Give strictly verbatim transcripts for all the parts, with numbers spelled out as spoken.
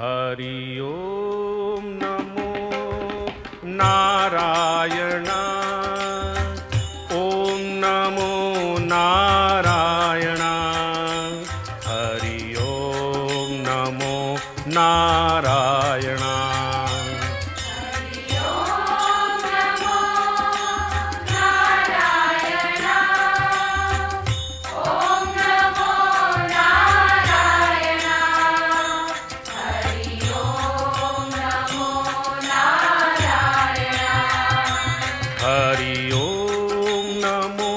Hari ओम नमो Narayan. ओम नमो Narayan. Hari ओम नमो Narayan. Hari ओम नमो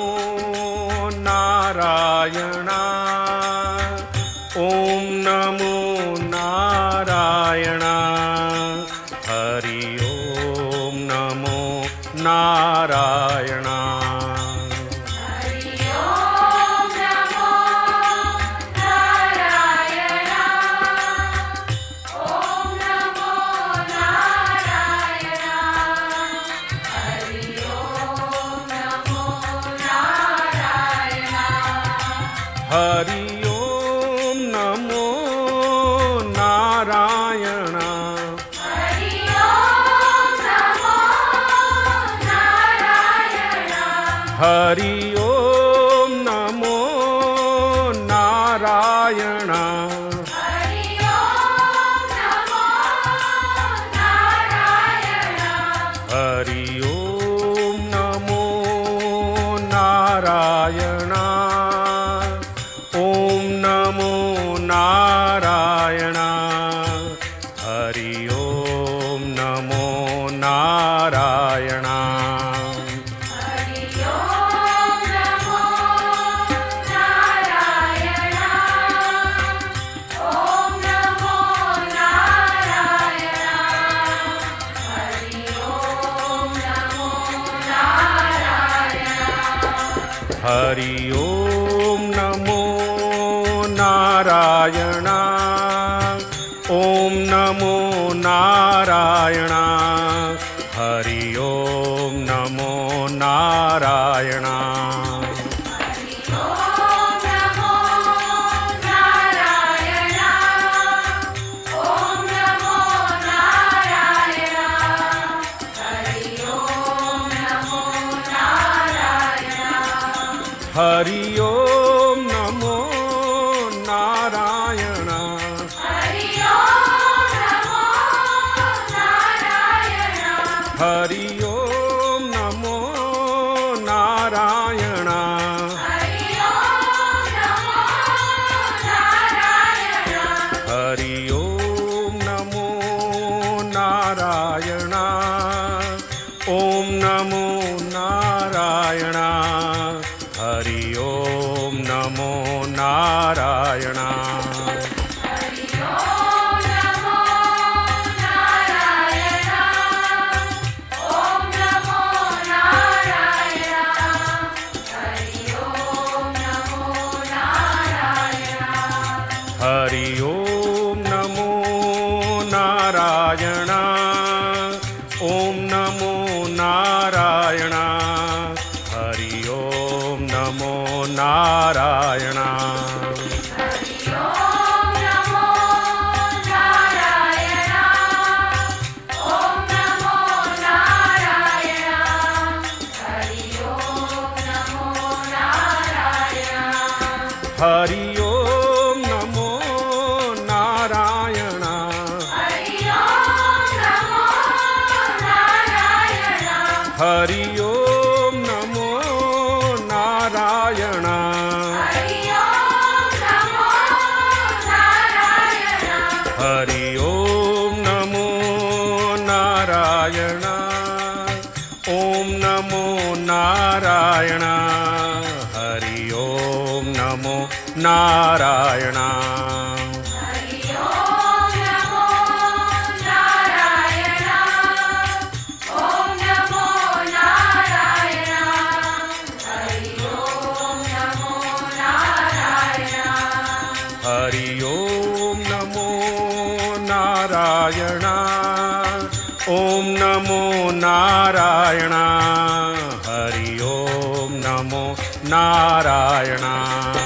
Narayan. ओम नमो Narayan. Hari ओम नमो Narayan. Hari ओम नमो Narayan. Hari ओम नमो Narayan. Hari ओम नमो Narayan. Hari ओम नमो Narayan. Hari ओम नमो Narayan. ओम नमो Narayan. Hari ओम नमो Narayan. Hari ओम नमो Narayan. ओम नमो Narayan. Hari ओम नमो Narayan. Hari ओम नमो Narayan. ओम नमो Narayan. Hari ओम नमो Narayan. Hari ओम नमो Narayan. ओम नमो Narayan. Hari ओम नमो Narayan. Hari ओम नमो Narayan. Hari ओम नमो Narayan. Hari ओम नमो Narayan. Hari ओम नमो Narayan. Hari ओम नमो Narayan. ओम नमो Narayan. Hari ओम नमो Narayan. Hari ओम नमो Narayan. ओम नमो Narayan. Hari ओम नमो Narayan. Hari ओम नमो Narayan. ओम नमो Narayan. Hari ओम नमो Narayan. Hari ओम नमो Narayan. ओम नमो Narayan. Hari ओम नमो Narayan. Hari ओम नमो Narayan. Hari ओम नमो Narayan. Hari ओम नमो Narayan. Hari ओम नमो Narayan. Hari ओम नमो Narayan. ओम नमो Narayan. Hari ओम नमो Narayan. Hari ओम नमो Narayan. ओम नमो Narayan. Hari ओम नमो Narayan. Hari ओम नमो Narayan. ओम नमो Narayan. Hari ओम नमो Narayan.